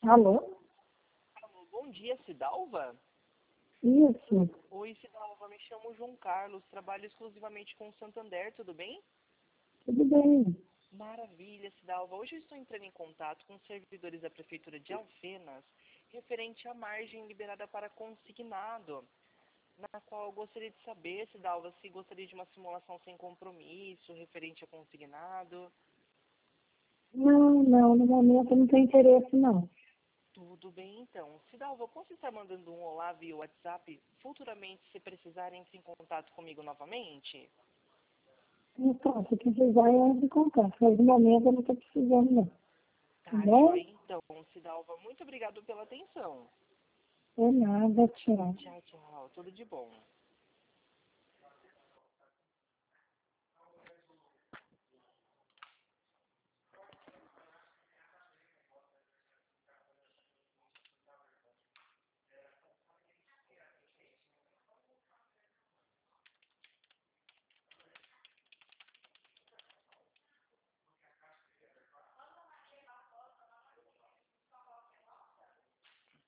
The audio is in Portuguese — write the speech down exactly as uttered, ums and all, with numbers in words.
Alô? Alô, bom dia, Cidalva? Isso, Oi, Cidalva, me chamo João Carlos, trabalho exclusivamente com o Santander, tudo bem? tudo bem. Maravilha, Cidalva. Hoje eu estou entrando em contato com os servidores da Prefeitura de Alfenas, referente à margem liberada para consignado, na qual eu gostaria de saber, Cidalva, se gostaria de uma simulação sem compromisso, referente a consignado. Não, não, no momento eu não tenho interesse, não. Tudo bem, então. Cidalva, eu posso estar mandando um olá via WhatsApp? Futuramente, se precisarem, entre em contato comigo novamente? Então, se precisar, eu entro em contato. Mas no momento eu não estou precisando, não. Tá Tá, bom? joia, então, Cidalva. Muito obrigado pela atenção. É nada, tchau. Tchau, tchau. Tudo de bom.